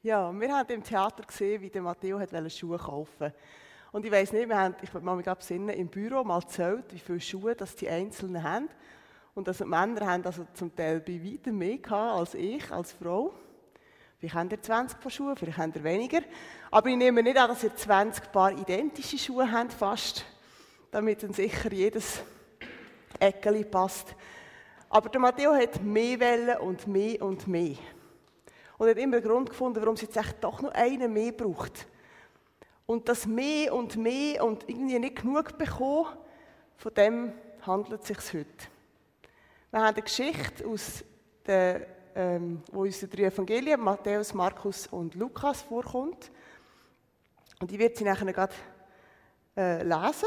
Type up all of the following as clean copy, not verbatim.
Ja, wir haben im Theater gesehen, wie der Matteo Schuhe kaufen wollte. Und ich weiss nicht, ich will mich besinnen, im Büro mal gezählt, wie viele Schuhe das die Einzelnen haben. Und also die Männer haben also zum Teil bei weitem mehr gehabt als ich, als Frau. Vielleicht habt ihr 20 Paar Schuhe, vielleicht habt ihr weniger. Aber ich nehme nicht an, dass ihr 20 Paar identische Schuhe habt, fast, damit dann sicher jedes Eckeli passt. Aber der Matteo hat mehr wollen und mehr und mehr. Und er hat immer einen Grund gefunden, warum es jetzt echt doch noch einen mehr braucht. Und das mehr und irgendwie nicht genug bekommen, von dem handelt es sich heute. Wir haben eine Geschichte aus wo uns die 3 Evangelien, Matthäus, Markus und Lukas, vorkommt. Und ich werde sie nachher gerade lesen.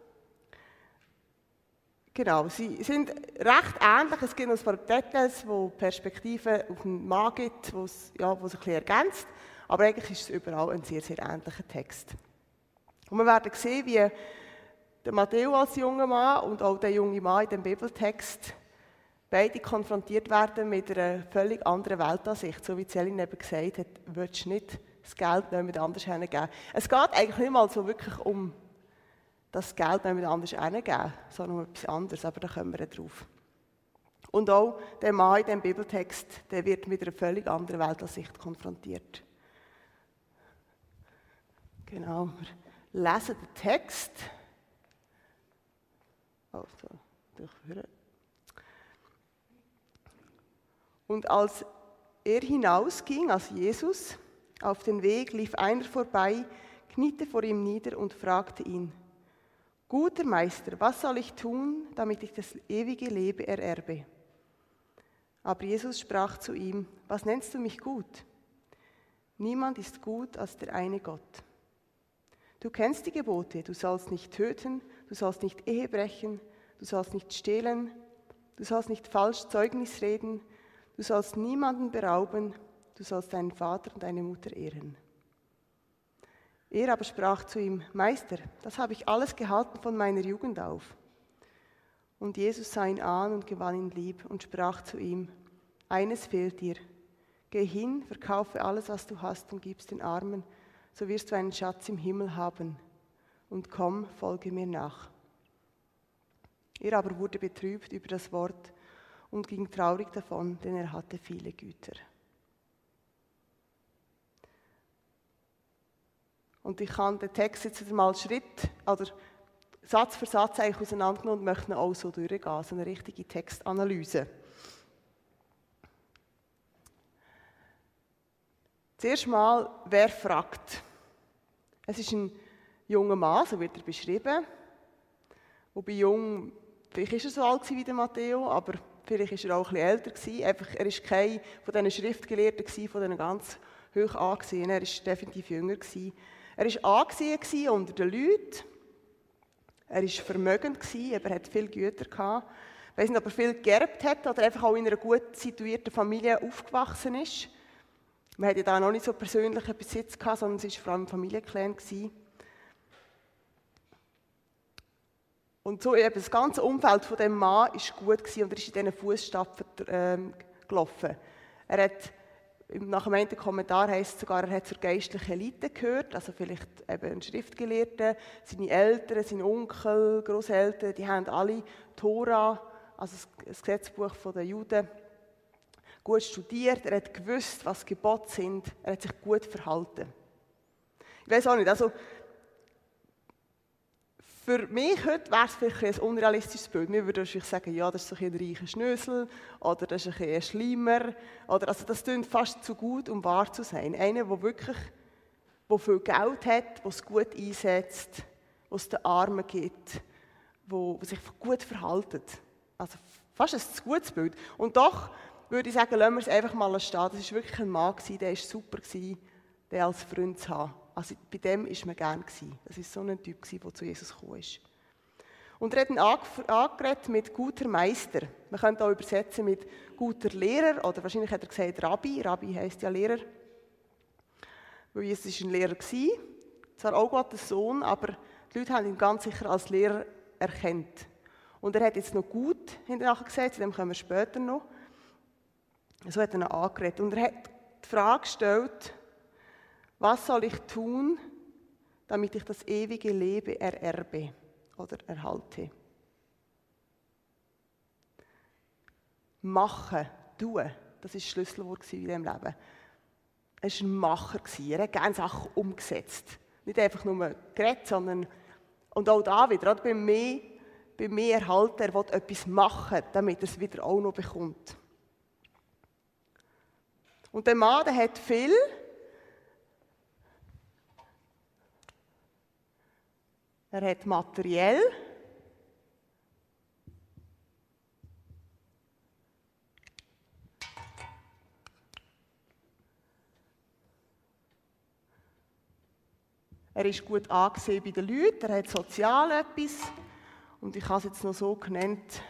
Genau, sie sind recht ähnlich. Es gibt noch ein paar Details, wo Perspektiven auf den Mann gibt, wo es sich ein bisschen ergänzt. Aber eigentlich ist es überall ein sehr, sehr ähnlicher Text. Und wir werden sehen, wie der Matteo als junger Mann und auch der junge Mann in dem Bibeltext beide konfrontiert werden mit einer völlig anderen Weltansicht. So wie Celine eben gesagt hat, willst du nicht das Geld jemand anders hingeben. Es geht eigentlich nicht mal so wirklich um das Geld jemand anders hingeben, sondern um etwas anderes, aber da kommen wir drauf. Und auch der Mann in diesem Bibeltext, der wird mit einer völlig anderen Weltansicht konfrontiert. Genau, wir lesen den Text. Also, durchführen. Und als er hinausging, also Jesus, auf den Weg lief einer vorbei, kniete vor ihm nieder und fragte ihn: Guter Meister, was soll ich tun, damit ich das ewige Leben ererbe? Aber Jesus sprach zu ihm: Was nennst du mich gut? Niemand ist gut als der eine Gott. Du kennst die Gebote: Du sollst nicht töten, du sollst nicht Ehe brechen, du sollst nicht stehlen, du sollst nicht falsch Zeugnis reden, du sollst niemanden berauben, du sollst deinen Vater und deine Mutter ehren. Er aber sprach zu ihm: Meister, das habe ich alles gehalten von meiner Jugend auf. Und Jesus sah ihn an und gewann ihn lieb und sprach zu ihm: Eines fehlt dir. Geh hin, verkaufe alles, was du hast, und gib's den Armen, so wirst du einen Schatz im Himmel haben. Und komm, folge mir nach. Er aber wurde betrübt über das Wort und ging traurig davon, denn er hatte viele Güter. Und ich kann den Text jetzt mal Satz für Satz eigentlich auseinandernehmen und möchte ihn auch so durchgehen, so eine richtige Textanalyse. Zuerst mal, wer fragt? Es ist ein junger Mann, so wird er beschrieben. Wobei jung, vielleicht ist er so alt wie der Matteo, aber vielleicht war er auch ein bisschen älter gewesen. Einfach, er war kein von diesen Schriftgelehrten gewesen, von diesen ganz hoch angesehen. Er war definitiv jünger gewesen. Er war angesehen unter den Leuten. Er war vermögend gewesen, er hatte viele Güter gehabt. Ich weiss nicht, ob er viel geerbt hat oder einfach auch in einer gut situierten Familie aufgewachsen ist. Man hatte ja da noch nicht so persönlichen Besitz gehabt, sondern es war vor allem ein Familienclan gewesen. Und so eben das ganze Umfeld von dem Mann war gut gewesen und er ist in diesen Fußstapfen gelaufen. Er hat, nach dem einen Kommentar heisst es sogar, er hat zur geistlichen Elite gehört, also vielleicht eben ein Schriftgelehrter, seine Eltern, sein Onkel, Grosseltern, die haben alle Tora, also das Gesetzbuch der Juden, gut studiert, er hat gewusst, was Gebote sind, er hat sich gut verhalten. Ich weiss auch nicht, also für mich heute wäre es vielleicht ein unrealistisches Bild. Wir würden wahrscheinlich sagen, ja, das ist so ein reicher Schnösel oder das ist ein Schleimer. Oder, also das klingt fast zu gut, um wahr zu sein. Einer, der wirklich viel Geld hat, der es gut einsetzt, der es den Armen gibt, der sich gut verhält. Also fast ein zu gutes Bild. Und doch würde ich sagen, lassen wir es einfach mal stehen. Das war wirklich ein Mann, der war super, den als Freund zu haben. Also bei dem war man gern. Das war so ein Typ, der zu Jesus gekommen ist. Und er hat ihn angeredet mit guter Meister. Man könnte auch übersetzen mit guter Lehrer, oder wahrscheinlich hat er gesagt Rabbi. Rabbi heisst ja Lehrer. Weil Jesus war ein Lehrer. Zwar auch Gottes Sohn, aber die Leute haben ihn ganz sicher als Lehrer erkannt. Und er hat jetzt noch gut hinterher gesagt, zu dem kommen wir später noch. So hat er ihn angeredet. Und er hat die Frage gestellt, was soll ich tun, damit ich das ewige Leben ererbe oder erhalte? Machen, tun, das war das Schlüsselwort in diesem Leben. Er war ein Macher. Er hat gerne Sachen umgesetzt. Nicht einfach nur geredet, sondern, und auch da wieder, bei mir erhalten, er will etwas machen, damit er es wieder auch noch bekommt. Und der Mann, der hat viel. Er hat materiell. Er ist gut angesehen bei den Leuten, er hat sozial etwas. Und ich habe es jetzt noch so genannt,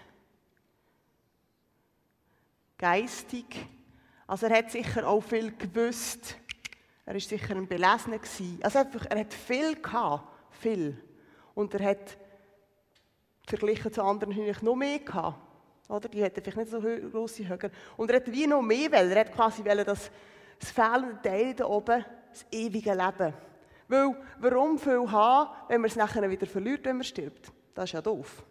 geistig. Also er hat sicher auch viel gewusst. Er war sicher ein Belesener gewesen. Also einfach, er hat viel gehabt, viel. Und er hat, verglichen zu anderen, natürlich noch mehr gehabt. Oder? Die hatten vielleicht nicht so grosse Höhe. Und er hat wie noch mehr wollen. Er hat quasi wollen, das fehlende Teil da oben, das ewige Leben. Weil, warum viel haben, wenn man es nachher wieder verliert, wenn man stirbt? Das ist ja doof.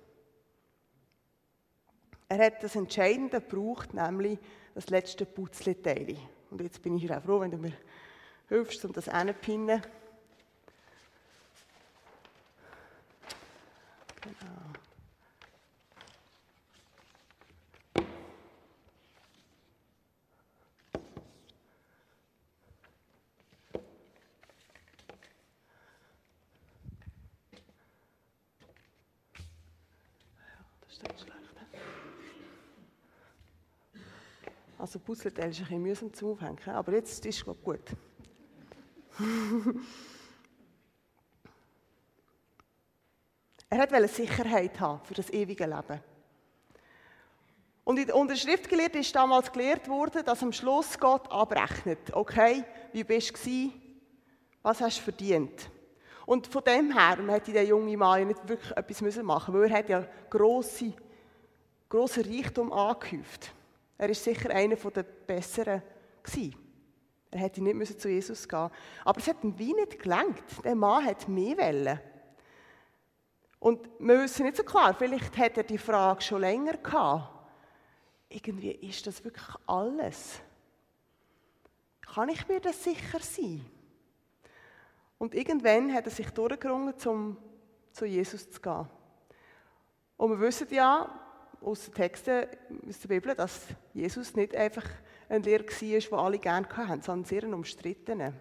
Er hat das Entscheidende gebraucht, nämlich das letzte Putzleteil. Und jetzt bin ich auch froh, wenn du mir hilfst, um das hinzupinnen. Genau. Also Puzzleteil ist ein bisschen mühsam zum Aufhängen, aber jetzt ist es gut. Er wollte Sicherheit haben für das ewige Leben. Und in der Schriftgelehrten ist damals gelehrt worden, dass am Schluss Gott abrechnet. Okay, wie bist du? Was hast du verdient? Und von dem her hätte der junge Mann ja nicht wirklich etwas machen müssen, weil er hat ja grossen Reichtum angehäuft. Er war sicher einer der Besseren gewesen. Er hätte nicht zu Jesus gehen müssen. Aber es hat ihm wie nicht gelangt. Der Mann hat mehr wollen. Und wir wissen nicht so klar, vielleicht hat er die Frage schon länger gehabt. Irgendwie, ist das wirklich alles? Kann ich mir das sicher sein? Und irgendwann hat er sich durchgerungen, zu Jesus zu gehen. Und wir wissen ja aus den Texten aus der Bibel, dass Jesus nicht einfach ein Lehrer war, den alle gerne hatten, sondern sehr ein umstrittener.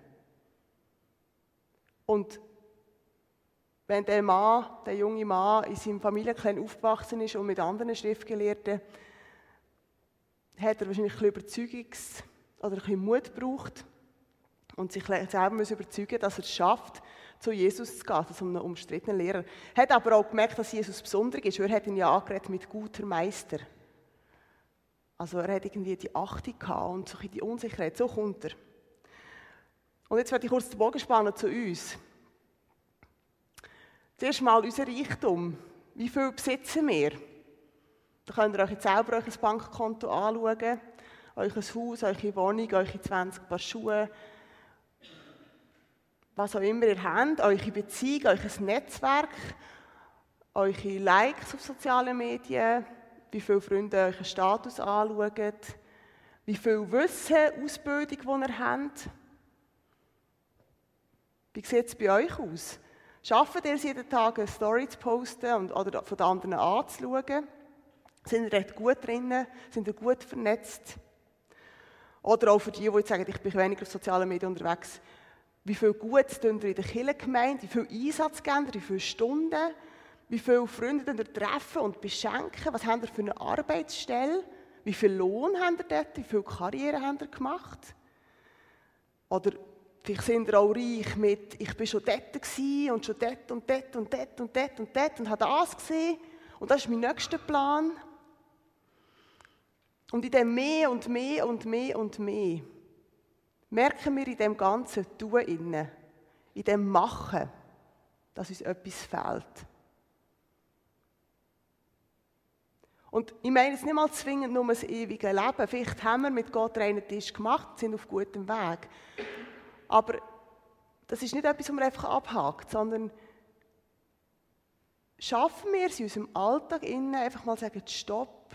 Und wenn der junge Mann in seinem Familienkern aufgewachsen ist und mit anderen Schriftgelehrten, hat er wahrscheinlich ein bisschen Überzeugungs- oder ein bisschen Mut gebraucht und sich selber überzeugen, dass er es schafft, zu Jesus zu gehen, zu einem umstrittenen Lehrer. Er hat aber auch gemerkt, dass Jesus besonders ist, weil er hat ihn ja angeredet mit guter Meister. Also er hat irgendwie die Achtung gehabt und so die Unsicherheit, so kommt er. Und jetzt werde ich kurz den Bogen spannen zu uns. Zuerst mal unser Reichtum. Wie viel besitzen wir? Da könnt ihr euch jetzt selber euer Bankkonto anschauen, euer Haus, eure Wohnung, eure 20 Paar Schuhe, was auch immer ihr habt, eure Beziehung, euer Netzwerk, eure Likes auf sozialen Medien, wie viele Freunde euren Status anschauen, wie viel Wissen, Ausbildung, die ihr habt. Wie sieht es bei euch aus? Schafft ihr es jeden Tag, eine Story zu posten oder von den anderen anzuschauen? Sind ihr recht gut drin? Sind ihr gut vernetzt? Oder auch für die jetzt sagen, ich bin weniger auf sozialen Medien unterwegs, wie viel Gutes tun ihr in der Kirchengemeinde? Wie viel Einsatz geben ihr? Wie viele Stunden? Wie viele Freunde ihr treffen und beschenken? Was habt ihr für eine Arbeitsstelle? Wie viel Lohn habt ihr dort? Wie viel Karriere habt ihr gemacht? Oder vielleicht sind ihr auch reich mit, ich bin schon dort gewesen und schon dort und dort und dort und dort und dort und habe das gesehen. Und das ist mein nächster Plan. Und in dem mehr und mehr und mehr und mehr merken wir in dem ganzen Tun innen, in dem Machen, dass uns etwas fehlt. Und ich meine jetzt nicht mal zwingend nur das ewige Leben. Vielleicht haben wir mit Gott reinen Tisch gemacht, sind auf gutem Weg. Aber das ist nicht etwas, was man einfach abhakt, sondern schaffen wir es in unserem Alltag einfach mal sagen, stopp.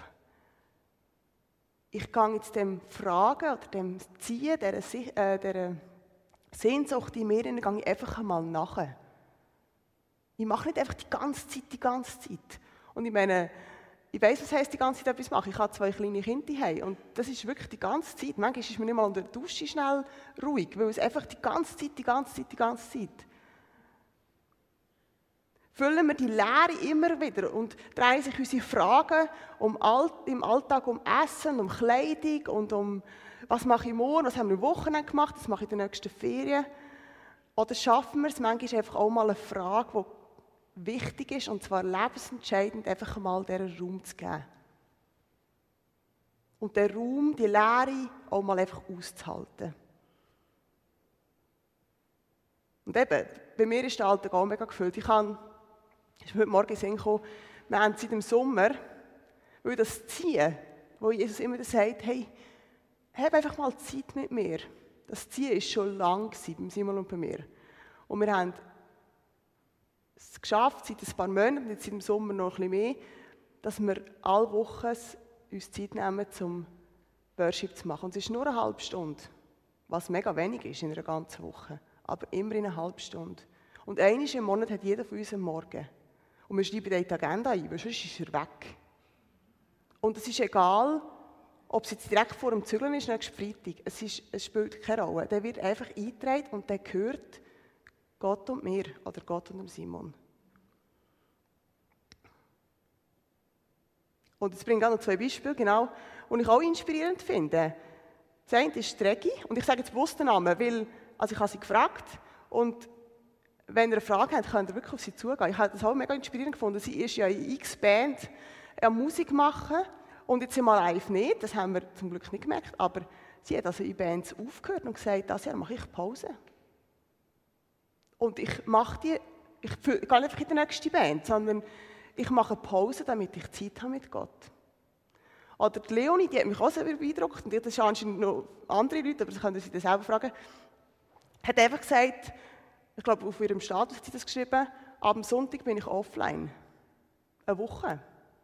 Ich gehe jetzt dem Fragen oder dem Ziehen, dieser Sehnsucht in mir, gehe ich einfach einmal nach. Ich mache nicht einfach die ganze Zeit. Und ich meine, ich weiss, was heisst, die ganze Zeit etwas machen. Ich habe 2 kleine Kinder zu Hause und das ist wirklich die ganze Zeit. Manchmal ist mir nicht mal unter der Dusche schnell ruhig, weil es einfach die ganze Zeit. Füllen wir die Leere immer wieder und drehen sich unsere Fragen im Alltag um Essen, um Kleidung und um was mache ich morgen, was haben wir am Wochenende gemacht, was mache ich in den nächsten Ferien. Oder schaffen wir es manchmal einfach auch mal eine Frage, die wichtig ist, und zwar lebensentscheidend, einfach mal diesen Raum zu geben. Und den Raum, die Leere, auch mal einfach auszuhalten. Und eben, bei mir ist der Alltag auch mega gefüllt. Ich ist mir heute Morgen in den Sinn gekommen, wir haben seit dem Sommer, weil das Ziehen, wo Jesus immer sagt, hey, hab einfach mal Zeit mit mir. Das Ziehen war schon lang beim Simon und bei mir. Und wir haben es geschafft, seit ein paar Monaten, jetzt seit dem Sommer noch ein bisschen mehr, dass wir alle Wochen uns Zeit nehmen, zum Worship zu machen. Und es ist nur eine halbe Stunde, was mega wenig ist in einer ganzen Woche. Aber immer in einer halben Stunde. Und einmal im Monat hat jeder von uns einen Morgen. Und wir schreiben in die Agenda ein, weil sonst ist er weg. Und es ist egal, ob es jetzt direkt vor dem Zügeln ist, nächsten Freitag. Es spielt keine Rolle. Der wird einfach eingetragen und der gehört Gott und mir oder Gott und dem Simon. Und jetzt bringe ich noch 2 Beispiele, genau, die ich auch inspirierend finde. Das eine ist Regi, und ich sage jetzt bewusst den Namen, weil ich habe sie gefragt und wenn ihr eine Frage habt, könnt ihr wirklich auf sie zugehen. Ich habe das auch mega inspirierend gefunden. Sie ist ja in X-Band Musik machen und jetzt mal live nicht, das haben wir zum Glück nicht gemerkt, aber sie hat also in Bands aufgehört und gesagt, das Jahr mache ich Pause. Und ich gehe nicht einfach in die nächste Band, sondern ich mache Pause, damit ich Zeit habe mit Gott. Oder die Leonie, die hat mich auch sehr beeindruckt, und das sind anscheinend noch andere Leute, aber das können Sie selber fragen, hat einfach gesagt, ich glaube, auf ihrem Status hat sie das geschrieben, am Sonntag bin ich offline. Eine Woche.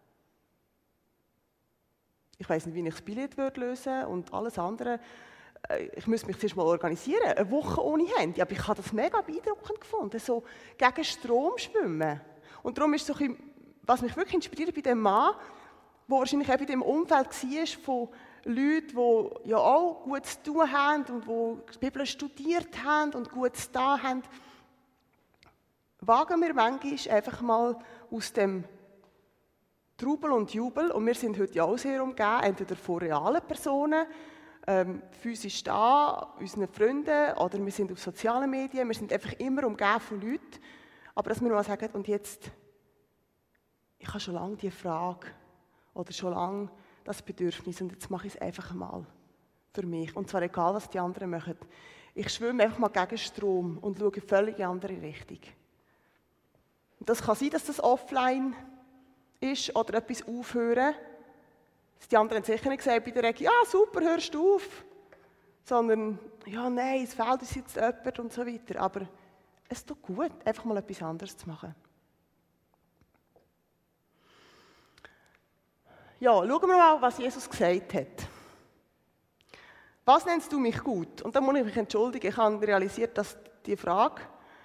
Ich weiss nicht, wie ich das Billett lösen würde und alles andere. Ich müsste mich zuerst mal organisieren. Eine Woche ohne Handy. Aber ich habe das mega beeindruckend gefunden. So gegen Strom schwimmen. Und darum ist so ein bisschen, was mich wirklich inspiriert bei dem Mann, der wahrscheinlich auch in dem Umfeld war von Leuten, die ja auch gut zu tun haben und die Bibel studiert haben und gut zu tun haben. Wagen wir manchmal einfach mal aus dem Trubel und Jubel, und wir sind heute ja auch sehr umgeben, entweder von realen Personen, physisch da, unseren Freunden, oder wir sind auf sozialen Medien, wir sind einfach immer umgeben von Leuten, aber dass wir mal sagen, und jetzt, ich habe schon lange diese Frage oder schon lange das Bedürfnis und jetzt mache ich es einfach mal für mich, und zwar egal, was die anderen machen. Ich schwimme einfach mal gegen Strom und schaue völlig in eine andere Richtung. Und das kann sein, dass das offline ist oder etwas aufhören. Die anderen haben sicher nicht gesagt bei der Regi, ja super, hörst du auf. Sondern, ja nein, es fehlt uns jetzt jemand und so weiter. Aber es tut gut, einfach mal etwas anderes zu machen. Ja, schauen wir mal, was Jesus gesagt hat. Was nennst du mich gut? Und da muss ich mich entschuldigen, ich habe realisiert, dass die Frage,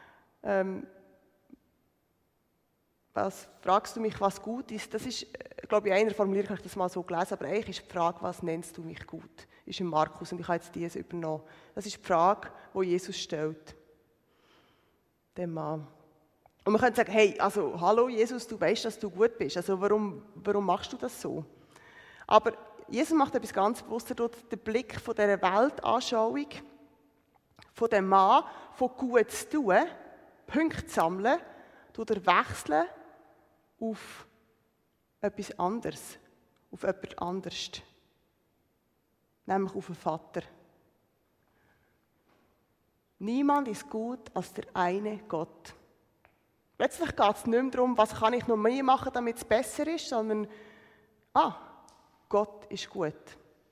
was fragst du mich, was gut ist, das ist, glaube ich, in einer Formulierung habe ich das mal so gelesen, aber eigentlich ist die Frage, was nennst du mich gut, ist in Markus, und ich habe jetzt diese übernommen. Das ist die Frage, die Jesus stellt, dem Mann. Und man könnte sagen, hey, also, hallo Jesus, du weißt, dass du gut bist, also warum machst du das so? Aber Jesus macht etwas ganz bewusst, er tut den Blick von dieser Weltanschauung, von dem Mann, von gut zu tun, Punkte zu sammeln, tut er wechseln auf etwas anderes, auf jemand anderes, nämlich auf den Vater. Niemand ist gut als der eine Gott. Plötzlich geht es nicht mehr darum, was kann ich noch mehr machen, damit es besser ist, sondern, Gott ist gut.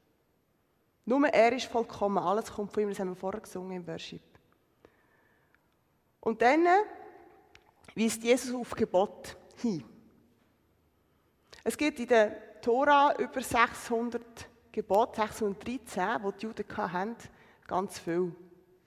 Nur er ist vollkommen, alles kommt von ihm, das haben wir vorher gesungen im Worship. Und dann weist Jesus auf Gebot hin. Es gibt in der Tora über 600 Gebote, 613, die die Juden hatten, ganz viel.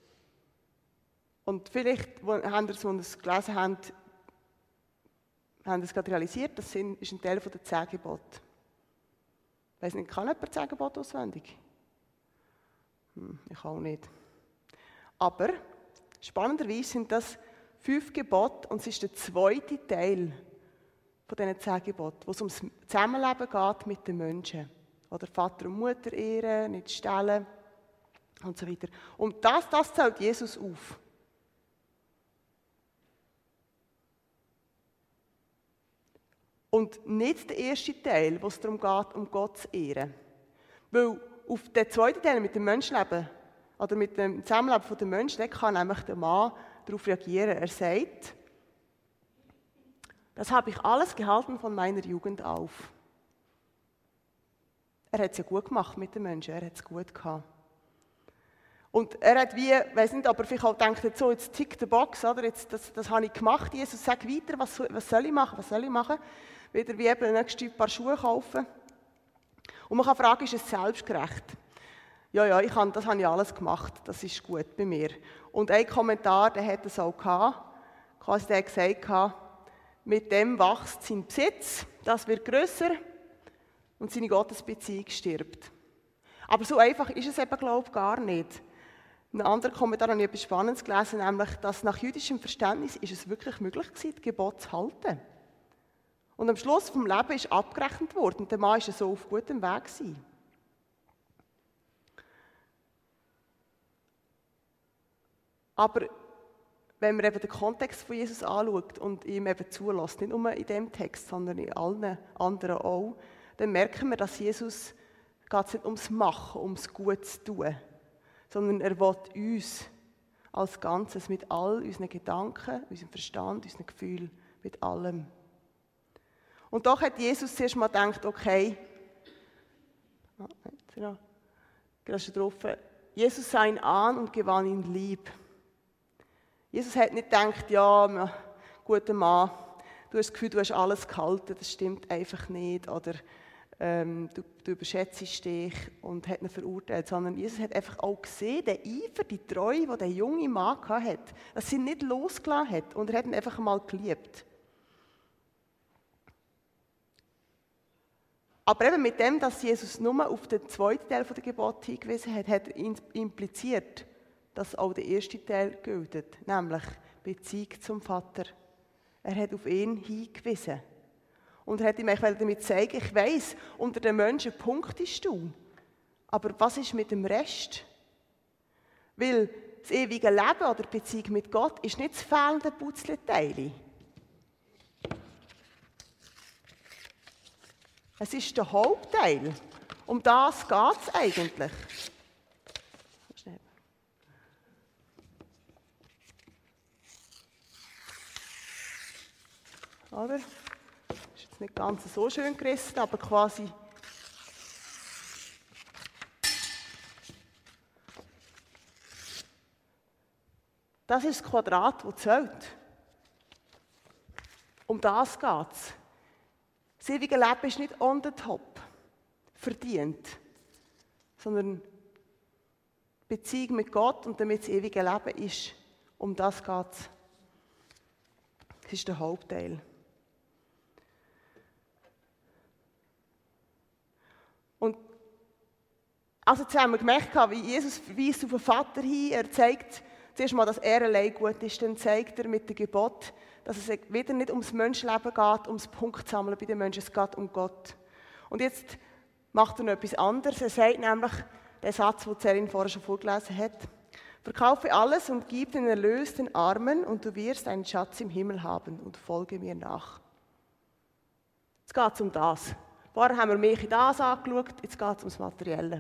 Und vielleicht haben Sie, als Sie es gelesen haben Sie es gerade realisiert, das ist ein Teil der 10 Gebote. Ich weiss nicht, kann jemand 10 Gebote auswendig? Ich auch nicht. Aber spannenderweise sind das 5 Gebote und es ist der zweite Teil von diesen 10 Geboten, wo es ums Zusammenleben geht mit den Menschen. Oder Vater und Mutter ehren, nicht stehlen und so weiter. Und das zählt Jesus auf. Und nicht der erste Teil, wo es darum geht, um Gott zu ehren. Weil auf den zweiten Teil mit dem Menschenleben oder mit dem Zusammenleben der Menschen, da kann nämlich der Mann darauf reagieren. Er sagt, das habe ich alles gehalten von meiner Jugend auf. Er hat es ja gut gemacht mit den Menschen, er hat es gut gehabt. Und er hat wie, ich weiss nicht, aber vielleicht auch gedacht, jetzt so, jetzt tick the box, oder? Jetzt, das habe ich gemacht, Jesus, sag weiter, was soll ich machen? Wieder wie eben das nächste Paar Schuhe kaufen. Und man kann fragen, ist es selbstgerecht? Ja, das habe ich alles gemacht, das ist gut bei mir. Und ein Kommentar, der hat es auch gehabt, quasi der hat gesagt, mit dem wächst sein Besitz, das wird grösser und seine Gottesbeziehung stirbt. Aber so einfach ist es eben, glaube ich, gar nicht. In einem anderen Kommentar habe ich etwas Spannendes gelesen, nämlich, dass nach jüdischem Verständnis ist es wirklich möglich war, die Gebote zu halten. Und am Schluss vom Leben ist abgerechnet worden und der Mann war so auf gutem Weg gewesen. Aber wenn man eben den Kontext von Jesus anschaut und ihm eben zulässt, nicht nur in diesem Text, sondern in allen anderen auch, dann merken wir, dass Jesus geht es nicht ums Machen, ums Gut zu tun, sondern er will uns als Ganzes mit all unseren Gedanken, unserem Verstand, unseren Gefühlen, mit allem. Und doch hat Jesus zuerst mal gedacht, okay, Jesus sah ihn an und gewann ihn lieb. Jesus hat nicht gedacht, ja, guter Mann, du hast das Gefühl, du hast alles gehalten, das stimmt einfach nicht, oder du überschätzt dich und hat ihn verurteilt, sondern Jesus hat einfach auch gesehen, den Eifer, die Treue, die der junge Mann hatte, dass sie ihn nicht losgelassen hat und er hat ihn einfach mal geliebt. Aber eben mit dem, dass Jesus nur auf den zweiten Teil der Gebote hingewiesen hat, hat er impliziert, dass auch der erste Teil gilt, nämlich Beziehung zum Vater. Er hat auf ihn hingewiesen. Und er hat ihm damit zeigen, ich weiss, unter den Menschen punktest du. Aber was ist mit dem Rest? Weil das ewige Leben oder die Beziehung mit Gott ist nicht das fehlende Putzleteil. Es ist der Hauptteil. Um das geht es eigentlich. Oder? Ist jetzt nicht ganz so schön gerissen, aber quasi. Das ist das Quadrat, das zählt. Um das geht es. Das ewige Leben ist nicht on the top verdient, sondern Beziehung mit Gott und damit das ewige Leben ist. Um das geht es. Das ist der Hauptteil. Und also jetzt haben wir gemerkt, wie Jesus weist auf den Vater hin. Er zeigt zuerst mal, dass er allein gut ist. Dann zeigt er mit dem Gebot, dass es wieder nicht ums Menschenleben geht, ums Punktsammeln bei den Menschen. Es geht um Gott. Und jetzt macht er noch etwas anderes. Er sagt nämlich den Satz, den Cerin vorher schon vorgelesen hat. Verkaufe alles und gib den Erlös den Armen und du wirst einen Schatz im Himmel haben und folge mir nach. Jetzt geht es um das. Vorher haben wir mehr in das angeschaut, jetzt geht es ums Materielle.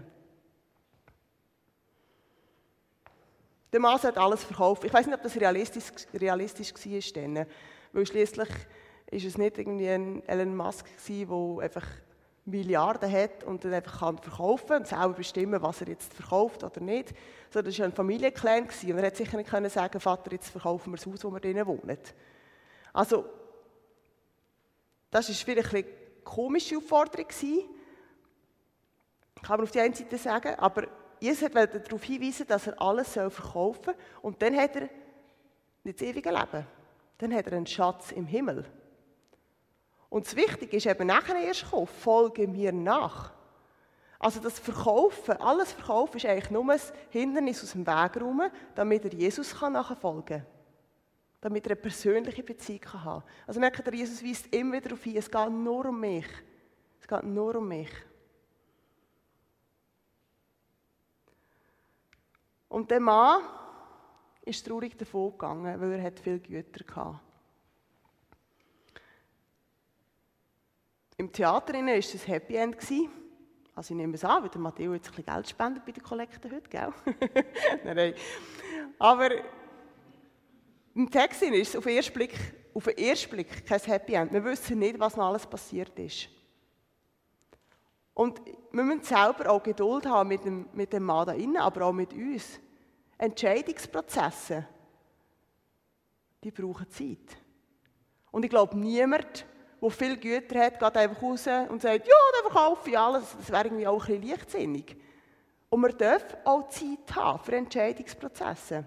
Der Mann hat alles verkauft. Ich weiß nicht, ob das realistisch war dann, weil schliesslich ist es nicht irgendwie ein Elon Musk gewesen, der einfach Milliarden hat und dann einfach kann verkaufen und selber bestimmen, was er jetzt verkauft oder nicht. So, das war ein Familienclan und er hätte sicher nicht können sagen, Vater, jetzt verkaufen wir das Haus, wo wir drinnen wohnen. Also, das war vielleicht eine komische Aufforderung, kann man auf die einen Seite sagen, aber Jesus wollte darauf hinweisen, dass er alles verkaufen soll und dann hat er nicht das ewige Leben. Dann hat er einen Schatz im Himmel. Und das Wichtige ist eben nachher erst gekommen, folge mir nach. Also das Verkaufen, alles Verkaufen ist eigentlich nur ein Hindernis aus dem Weg rum, damit er Jesus nachfolgen kann. Damit er eine persönliche Beziehung haben kann. Also merkt ihr, Jesus weist immer wieder darauf hin, es geht nur um mich. Es geht nur um mich. Und der Mann ist traurig davon gegangen, weil er viele Güter hatte. Im Theater war es ein Happy End. Also ich nehme es an, weil der Matteo jetzt ein bisschen Geld spendet bei der Kollekte heute, gell? Nein. Aber im Text ist es auf den ersten Blick kein Happy End. Wir wissen nicht, was noch alles passiert ist. Und wir müssen selber auch Geduld haben mit dem Mann da innen, aber auch mit uns. Entscheidungsprozesse, die brauchen Zeit. Und ich glaube, niemand, der viele Güter hat, geht einfach raus und sagt, ja, dann verkaufe ich alles. Das wäre irgendwie auch ein bisschen leichtsinnig. Und wir dürfen auch Zeit haben für Entscheidungsprozesse.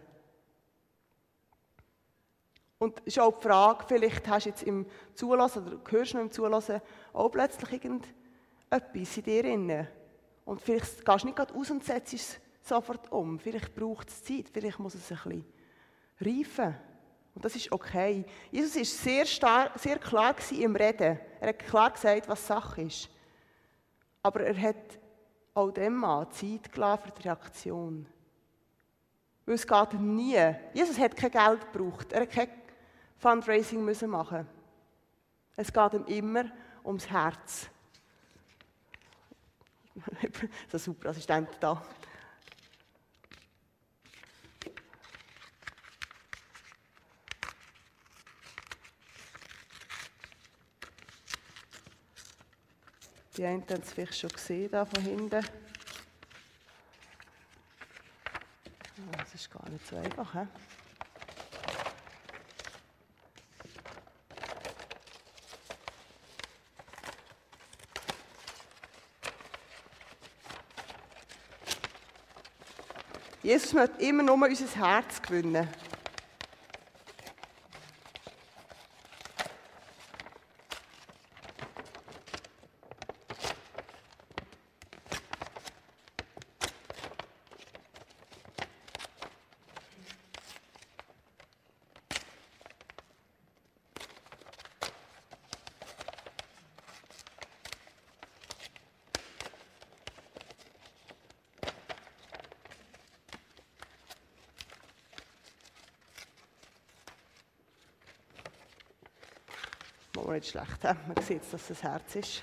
Und es ist auch die Frage, vielleicht hast du jetzt im Zulassen oder hörst du noch im Zulassen auch plötzlich irgendetwas in dir drin. Und vielleicht gehst du nicht gerade raus und setzt es sofort um. Vielleicht braucht es Zeit, vielleicht muss es ein bisschen reifen. Und das ist okay. Jesus war sehr klar im Reden. Er hat klar gesagt, was Sache ist. Aber er hat auch dem Mann Zeit gelassen für die Reaktion. Weil es geht ihm nie. Jesus hat kein Geld gebraucht. Er hat kein Fundraising machen. Es geht ihm immer ums Herz. So super Assistent da. Die einen haben es vielleicht schon gesehen, da von hinten. Das ist gar nicht so einfach. He? Jesus möchte immer nur unser Herz gewinnen. Aber nicht schlecht, he? Man sieht, dass es das Herz ist.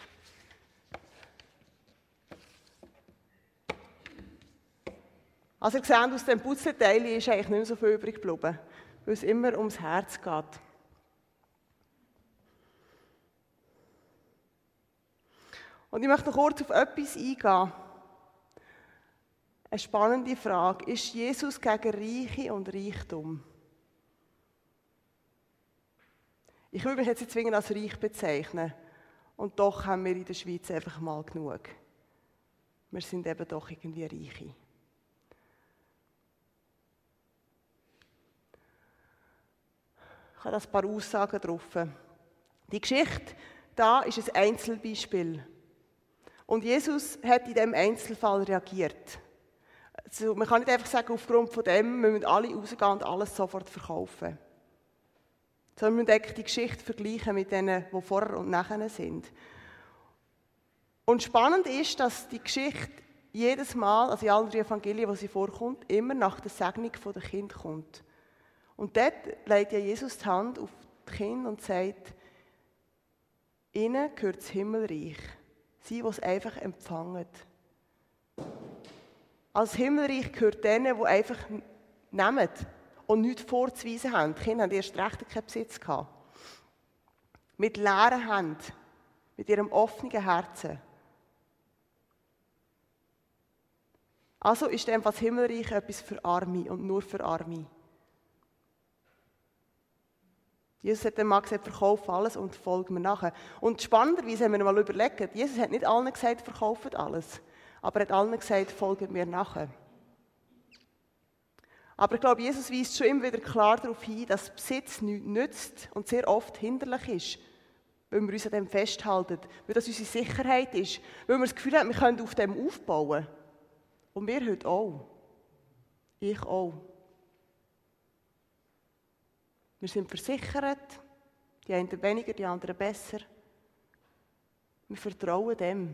Also ihr seht, aus dem Putzteil ist eigentlich nicht mehr so viel übrig geblieben, weil es immer ums Herz geht. Und ich möchte noch kurz auf etwas eingehen. Eine spannende Frage. Ist Jesus gegen Reiche und Reichtum? Ich würde mich jetzt nicht zwingend als reich bezeichnen. Und doch haben wir in der Schweiz einfach mal genug. Wir sind eben doch irgendwie Reiche. Ich habe da ein paar Aussagen drauf. Die Geschichte da ist ein Einzelbeispiel. Und Jesus hat in diesem Einzelfall reagiert. Also man kann nicht einfach sagen, aufgrund von dem müssen alle rausgehen und alles sofort verkaufen. Sondern wir müssen die Geschichte vergleichen mit denen, die vorher und nachher sind. Und spannend ist, dass die Geschichte jedes Mal, also in allen 3 Evangelien, wo sie vorkommt, immer nach der Segnung der Kinder kommt. Und dort legt ja Jesus die Hand auf die Kinder und sagt, ihnen gehört das Himmelreich. Sie, die es einfach empfangen. Also das Himmelreich gehört denen, die einfach nehmen und nichts vorzuweisen haben. Die Kinder haben erst recht keinen Besitz gehabt. Mit leeren Händen, mit ihrem offenen Herzen. Also ist dem das Himmelreich etwas für Arme und nur für Arme. Jesus hat dem Mann gesagt, verkauf alles und folge mir nachher. Und spannenderweise haben wir mal überlegt, Jesus hat nicht allen gesagt, verkauft alles. Aber er hat allen gesagt, folgt mir nachher. Aber ich glaube, Jesus weist schon immer wieder klar darauf hin, dass Besitz nichts nützt und sehr oft hinderlich ist, weil wir uns an dem festhalten, weil das unsere Sicherheit ist, weil wir das Gefühl haben, wir können auf dem aufbauen. Und wir heute auch. Ich auch. Wir sind versichert, die einen weniger, die anderen besser. Wir vertrauen dem.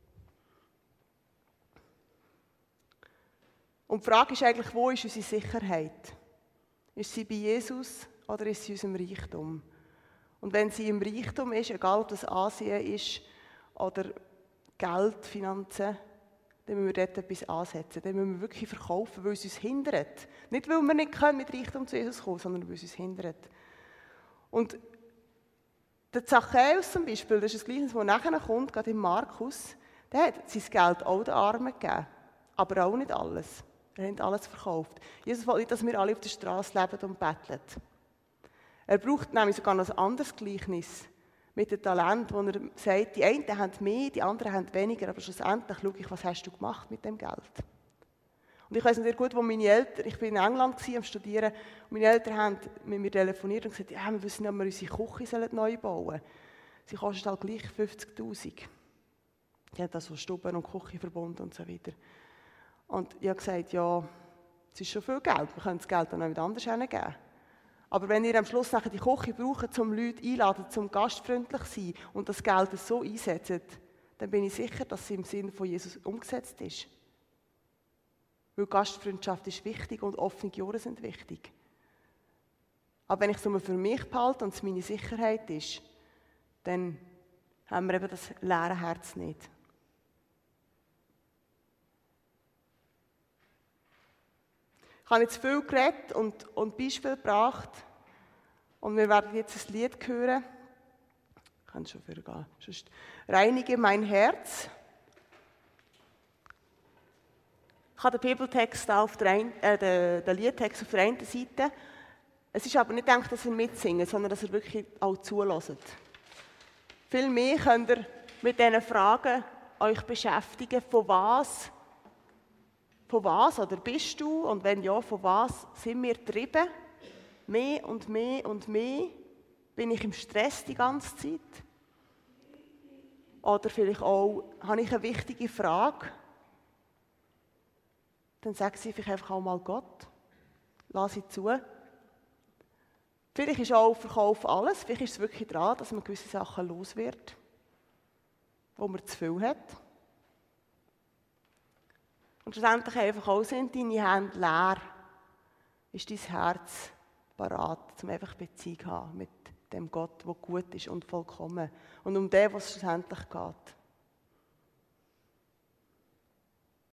Und die Frage ist eigentlich, wo ist unsere Sicherheit? Ist sie bei Jesus oder ist sie in unserem Reichtum? Und wenn sie im Reichtum ist, egal ob das Ansehen ist oder Geld, Finanzen, dann müssen wir dort etwas ansetzen. Dann müssen wir wirklich verkaufen, weil es uns hindert. Nicht, weil wir nicht mit Reichtum zu Jesus kommen, sondern weil es uns hindert. Und der Zachäus zum Beispiel, das ist das Gleiche, das nachher kommt, gerade im Markus, der hat sein Geld auch den Armen gegeben, aber auch nicht alles. Er hat alles verkauft. Jesus will nicht, dass wir alle auf der Straße leben und betteln. Er braucht nämlich sogar noch ein anderes Gleichnis mit dem Talent, wo er sagt, die einen haben mehr, die anderen haben weniger, aber schlussendlich schaue ich, was hast du gemacht mit dem Geld. Und ich weiss nicht gut, wo meine Eltern, ich war in England am Studieren, und meine Eltern haben mit mir telefoniert und gesagt, ja, wir wissen nicht, ob wir unsere Küche neu bauen sollen. Sie kostet halt gleich 50'000. Die haben da so Stuben und Küche verbunden und so weiter. Und ich habe gesagt, ja, es ist schon viel Geld, wir können das Geld dann auch mit anders hingeben. Aber wenn ihr am Schluss nachher die Küche braucht, um Leute einzuladen, um gastfreundlich zu sein und das Geld so einsetzt, dann bin ich sicher, dass es im Sinne von Jesus umgesetzt ist. Weil Gastfreundschaft ist wichtig und offene Türen sind wichtig. Aber wenn ich es nur für mich behalte und es meine Sicherheit ist, dann haben wir eben das leere Herz nicht. Ich habe jetzt viel geredet und Beispiele gebracht. Und wir werden jetzt ein Lied hören. Ich kann schon vorgehen. Sonst reinige mein Herz. Ich habe den Bibeltext den Liedtext auf der einen Seite. Es ist aber nicht gedacht, dass ihr mitsingen, sondern dass ihr wirklich auch zuhört. Viel mehr könnt ihr mit diesen Fragen euch beschäftigen. Von was oder bist du? Und wenn ja, von was sind wir getrieben? Mehr und mehr und mehr? Bin ich im Stress die ganze Zeit? Oder vielleicht auch, habe ich eine wichtige Frage? Dann sag sie einfach auch mal Gott. Lass sie zu. Vielleicht ist auch Verkauf alles. Vielleicht ist es wirklich dran, dass man gewisse Sachen los wird, wo man zu viel hat. Und schlussendlich einfach auch sind deine Hände leer, ist dein Herz parat, um einfach Beziehung zu haben mit dem Gott, der gut ist und vollkommen. Und um den, was es schlussendlich geht.